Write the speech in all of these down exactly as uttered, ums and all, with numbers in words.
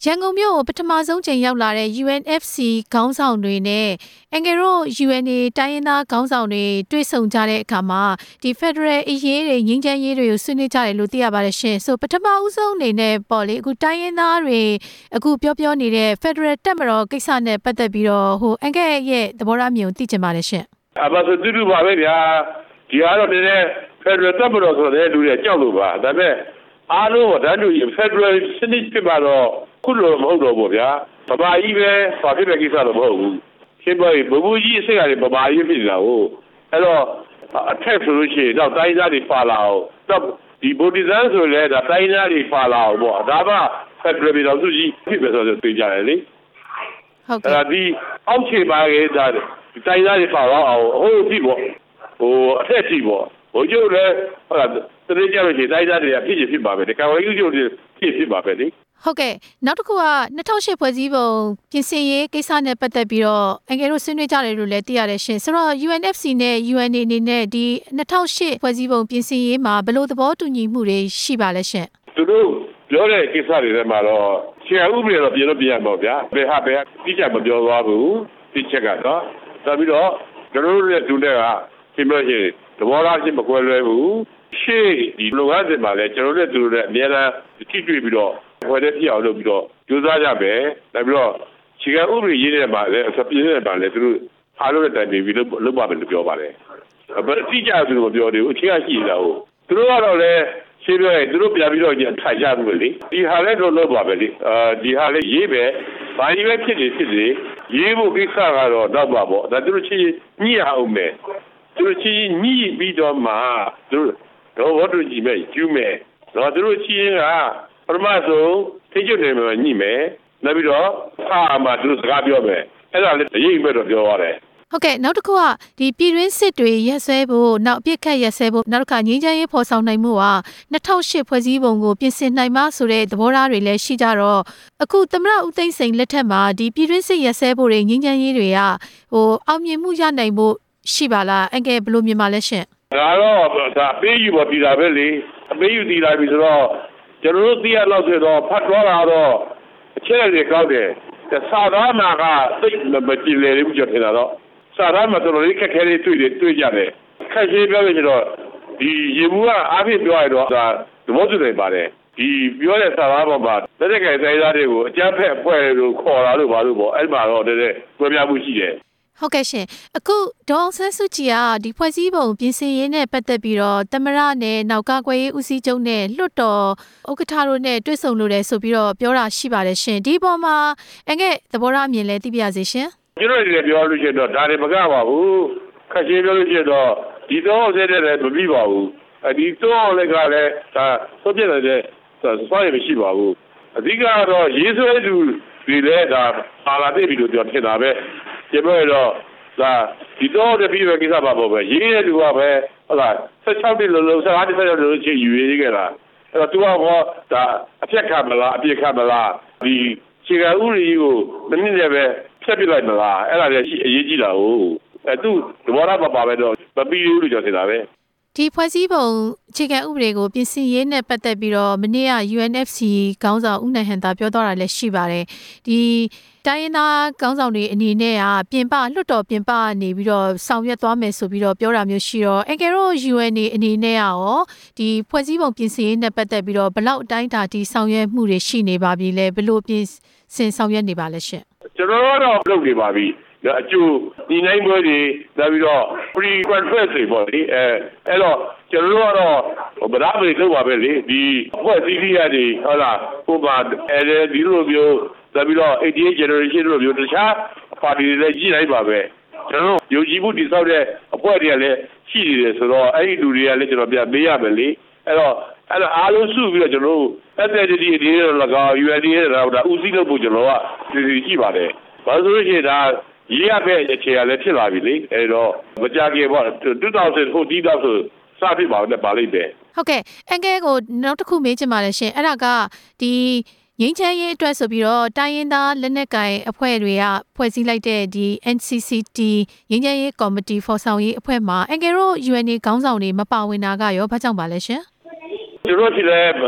ရန်ကုန်မြို့ပထမဆုံးချိန်ရောက်လာတဲ့ U N F C ခေါင်းဆောင်တွေနဲ့အင်္ဂရို U N A တိုင်းရင်းသားခေါင်းဆောင်တွေတွေ့ဆုံကြတဲ့အခါမှာဒီ Federal အရေးတွေငြိမ်းချမ်းရေးတွေကိုဆွေးနွေးကြတယ်လို့သိရပါတယ်ရှင်ဆိုပထမဦးဆုံးအနေနဲ့ပေါ့လေအခုတိုင်းရင်းသားတွေအခုပြောပြောနေတဲ့ Federal တက်မတော်ကိစ္စနဲ့ပတ်သက်ပြီးတော့ဟိုအင်္ဂရဲ့ရဲ့သဘောထားမျိုးသိချင်ပါတယ်ရှင်အပါဆိုတူတူပါပဲဗျာဒီကတော့တည်း Federal တက်မတော်ဆိုတဲ့လူတွေကြောက်လို့ပါဒါပေမဲ့အားလုံးကတန်းတူ Federal စနစ်ဖြစ်ပါတော့ခုလိုမဟုတ်တော့ဘူးဗျာပမာကြီးပဲဘာဖြစ်ပဲကိစ္စတော့မဟုတ်ဘူးရှင်းပါပြီဘဘူးကြီးအစ်စ်ကလည်းပမာကြီးဖြစ်နေတာဟုတ်အဲ့တော့အထက်ဆိုလို့ရှိရင်တော့တိုင်းသားတွေပါလာအောင်တော့ဒီဗိုလ်ဒီဇန်ဆိုလည်းဒါတိုင်းသားတွေပါလာအောင်ပေါ့ဒါမှဖက်ဒရယ်ပြည်တော်စုကြီးဖြစ်ပဲဆိုတော့သိကြတယ်လေဟုတ်ကဲ့အဲ့ဒါဒီအောက်ခြေပါရေးဒါတိုင်းသားတွေပါလာအောင်ဟိုကြည့်ပေါ့ဟိုအထက်ကြည့်ပေါ့ဟိုကျုပ်လည်းဟုတ်လားတတိယကြလို့ရှိရင်တိုင်းသားတွေကဖြစ်ဖြစ်ပါပဲဒီကံဝေးကျုပ်တွေဖြစ်ဖြစ်ပါပဲလေဟုတ်ကဲ့နောက်တစ်ခုက၂၀၀၈ဖွဲ့စည်းပုံပြင်ဆင်ရေးကိစ္စနဲ့ပတ်သက်ပြီးတော့အင်္ဂတို့ဆွေးနွေးကြတယ်လို့လည်းသိရတယ်ရှင်ဆိုတော့ U N F C နဲ့ U N A အနေနဲ့ဒီ၂၀၀၈ဖွဲ့စည်းပုံပြင်ဆင်ရေးမှာဘယ်လိုသဘောတူညီမှုတွေရှိပါလဲရှင်သူတို့ပြောတဲ့ကိစ္စတွေထဲမှာတော့ဆရာဥပဒေတော့ပြင်လို့ပြင်ရမှာဗျာဘယ်ဟာဘယ်တိကျမပြောသွားဘူးဒီချက်ကတော့ဒါပြီးတော့ကျွန်တော်တို့ရဲ့ဒုတဲ့ကပြင်လို့ရှိရင်သဘောထားချင်းမကွဲလွဲဘူးရှေ့ဒီလုပ်ငန်းစဉ်မှာလည်းကျွန်တော်တို့တို့လည်းအများအားထိတွေ့ပြီးတော့ဝယ်တဲ့ပြအောင်လုပ်ပြီးတော့ကြိုးစားကြမယ်။ဒါပြီးတော့ခြေကဥပဒေရေးတဲ့မှာလည်းအစပြင်းတဲ့မှာလည်းသူတို့အားလုံးနဲ့တိုင်ပင်ပြီးလုပ်လုပ်ပါမယ်လို့ပြောပါတယ်။အတိအကျသူတို့မပြောသေးဘူးအခြေခံရှိနေတာဟုတ်။သူတို့ကတော့လည်းရှင်းပြောရင်သူတို့ပြန်ပြီးတော့ထိုင်ကြဘူးလေ။ဒီဟာလည်းတော့လုပ်ပါပဲလေ။အာဒီဟာလည်းရေးပဲ။ဘာကြီးပဲဖြစ်နေဖြစ်နေရေးဖို့ကိစ္စကတော့တော့ပါပေါ့။ဒါသူတို့ချင်းညှိအောင်မယ်။သူတို့ချင်းညှိပြီးတော့မှသူတို့တော့ဝတ်တူကြီးမဲ့ကျူးမဲ့။တော့သူတို့ချင်းကပထမဆုံးထိကျနေမှာညှိမယ်နောက်ပြီးတော့အားမှသူစကားပြောမယ်အဲ့ဒါလည်းအရေးမဲ့တော့ပြောရတယ်ဟုတ်ကဲ့နောက်တစ်ခုကဒီပြည်တွင်းစစ်တွေရက်ဆွဲဖို့နောက်အပြစ်ခတ်ရက်ဆွဲဖို့နောက်တစ်ခါငြိမ်းချမ်းရေးဖော်ဆောင်နိုင်မှုက၂၀၀၈ဖွဲ့စည်းပုံကိုပြင်ဆင်နိုင်မှဆိုတဲ့သဘောထားတွေလည်းရှိကြတော့အခုသမ္မတဦးသိန်းစိန်လက်ထက်မှာဒီပြည်တွင်းစစ်ရက်ဆွဲဖို့တွေငြိမ်းချမ်းရေးတွေကဟိုအောင်မြင်မှုရနိုင်ဖို့ရှိပါလားအင်္ဂဲဘယ်လိုမြင်ပါလဲရှင်ဒါတော့ဒါအပေးယူပါပြည်တာပဲလေအပေးယူတည်လာပြီဆိုတော့ကျွန်တော်တို့သိရလောက်ဆိုတော့ဖတ်သွားတာတော့အချက်တွေကောက်တယ်စာသားမှာကသိမကြည့်လေဘူးကြတယ်တော့စာသားမှာတော်တော်လေးခက်ခဲလေးတွေ့တယ်တွေ့ကြတယ်ခက်ခဲပြောလို့ဆိုတော့ဒီရေဘူးကအားဖြင့်ပြောရတော့ဒါသဘောတူနေပါတယ်ဒီပြောတဲ့စာသားပေါ်မှာလက်တက်ကယ်တိုင်းသားတွေကိုအကြမ်းဖက်အဖွဲ့လို့ခေါ်လာလို့ဘာလို့ပေါ့အဲ့မှာတော့တည်းတည်းကြွယ်ပြမှုရှိတယ်ဟုတ်ကဲ့ရှင်အခုဒေါ်ဆန်းစုကြည်ကဒီဖွဲ့စည်းပုံပြင်ဆင်ရေးနဲ့ပတ်သက်ပြီးတော့သမရနဲ့နောက်ကာကွယ်ရေးဦးစီးချုပ်နဲ့လွှတ်တော်ဥက္ကဋ္ဌတို့နဲ့တွေ့ဆုံလို့တယ်ဆိုပြီးတော့ပြောတာရှိပါတယ်ရှင်ဒီပေါ်မှာအငဲ့သဘောထားအမြင်လဲသိပြစေရှင်ကျွန်တော်哋ပြောလို့ရှိရင်တော့ဒါတွေမကပါဘူးခက်ရှင်းပြောလို့ရှိရင်တော့ဒီတော့ဆဲတဲ့လည်းမပြီးပါဘူးအဲဒီတော့လည်းကလည်းဒါသုံးပြတဲ့စွမ်းရည်မရှိပါဘူးအဓိကတော့ရေးဆွဲသူတွေလည်းဒါပါလာတဲ့ပြီးလို့ပြောထင်တာပဲကျမတို့ဒါဒီတော့တပြီးပဲကိစ္စပါပေါ့ပဲရေးရတူကပဲဟုတ်လားဆက်ချောက်တိလုံးလုံးဆက်အားတစ်ဆက်လုံးချင်းယူရေးခဲ့တာအဲ့တော့သူကဟောဒါအပြက်ခတ်မလားအပြက်ခတ်မလားဒီခြေကဥရီကိုမနည်းလည်းပဲဖြတ်ပြလိုက်မလားအဲ့ဒါလည်းအရေးကြီးတာဟုတ်အဲ့သူသဘောထားပါပါပဲတော့မပြီးဘူးလို့ပြောနေတာပဲဒီဖွဲ့စည်းပုံအခြေခံဥပဒေကိုပြင်ဆင်ရေးနဲ့ပတ်သက်ပြီးတော့မနေ့က U N F C ခေါင်းဆောင်ဦးနိုင်ဟန်သာပြောသွားတာလည်းရှိပါတယ်ဒီတိုင်းရင်းသားခေါင်းဆောင်တွေအနေနဲ့ကပြင်ပလွှတ်တော်ပြင်ပနေပြီးတော့ဆောင်ရွက်သွားမယ်ဆိုပြီးတော့ပြောတာမျိုးရှိတော့အင်္ဂရို U N A အနေနဲ့ရောဒီဖွဲ့စည်းပုံပြင်ဆင်ရေးနဲ့ပတ်သက်ပြီးတော့ဘယ်လောက်အတိုင်းအတာဒီဆောင်ရွက်မှုတွေရှိနေပါပြီလဲဘယ်လိုပြင်ဆင်ဆောင်ရွက်နေပါလဲရှင်ကျွန်တော်တို့တော့လုပ်နေပါပြီအကျိုးဒီနိုင်ပွဲတွေဒါပြီးတော့ pre conference တွေပေါ့လေအဲအဲ့တော့ကျွန်တော်တို့ကတော့ဗဒါမေလုပ်ပါပဲလေဒီအဖွဲ့အစည်းကြီးတွေဟုတ်လားဟိုမှာအဲဒီလိုမျိုးဒါပြီးတော့ eighty-eight generation တို့မျိုးတခြားပါတီတွေလည်းကြီးလိုက်ပါပဲကျွန်တော်တို့ယုံကြည်မှုတည်ဆောက်တဲ့အဖွဲ့တွေကလည်းရှိနေတယ်ဆိုတော့အဲ့ဒီလူတွေကလည်းကျွန်တော်ပြန်ပေးရမယ်လေအဲ့တော့အဲ့တော့အားလုံးစုပြီးတော့ကျွန်တော်တို့ S L D တွေလည်းကော U N D တွေတော့ဒါဦးစီးလုပ်ဖို့ကျွန်တော်ကဒီရှိပါတယ်ဘာလို့လဲဆိုရင်ဒါရေးရတဲ့အခြေအနေလည်းဖြစ်လာပြီလေအဲ့တော့မကြခင်ပေါ့two thousand fourteenတော့ဆိုစဖြစ်ပါတော့ပါလိမ့်မယ်ဟုတ်ကဲ့အန်ကဲကိုနောက်တစ်ခုမေးချင်ပါတယ်ရှင်အဲ့ဒါကဒီငင်းချမ်းရေးအတွက်ဆိုပြီးတော့တိုင်းရင်းသားလက်နက်ကိုင်အဖွဲ့တွေကဖွဲ့စည်းလိုက်တဲ့ဒီ N C C T ငင်းချမ်းရေးကော်မတီဖော်ဆောင်ရေးအဖွဲ့မှာအန်ကဲတို့ U N A ခေါင်းဆောင်တွေမပါဝင်တာကရောဘာကြောင့်ပါလဲရှင်ကျွန်တော်ဒီလည်း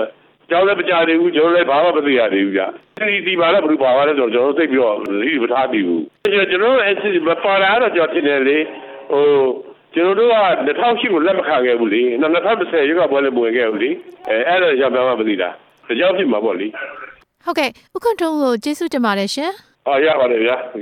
ကျောင်းလည်းမကြသေးဘူးကျွန်တော်လည်းဘာမှမသိရသေးဘူးဗျဒီဒီမှာလည်းဘယ်လိုပါပါလဲဆိုတော့ကျွန်တော်သိပြီးတော့ဒီမထားပြီးဘူးကျွန်တော်လည်းအစ်မပါလာတော့ကျွန်တော်တင်တယ်လေဟိုကျွန်တော်တို့က၂၀၀၈ကိုလက်မခံခဲ့ဘူးလေ၂၀၁၀ရွေးကောက်ပွဲလည်းမဝင်ခဲ့ဘူးလေအဲအဲ့ဒါကြောင့်မှမသိတာဒါကြောင့်ဖြစ်မှာပေါ့လေဟုတ်ကဲ့ဥက္ကဋ္ဌကိုကျေးဇူးတင်ပါတယ်ရှင်အော်ရပါတယ်ဗျာ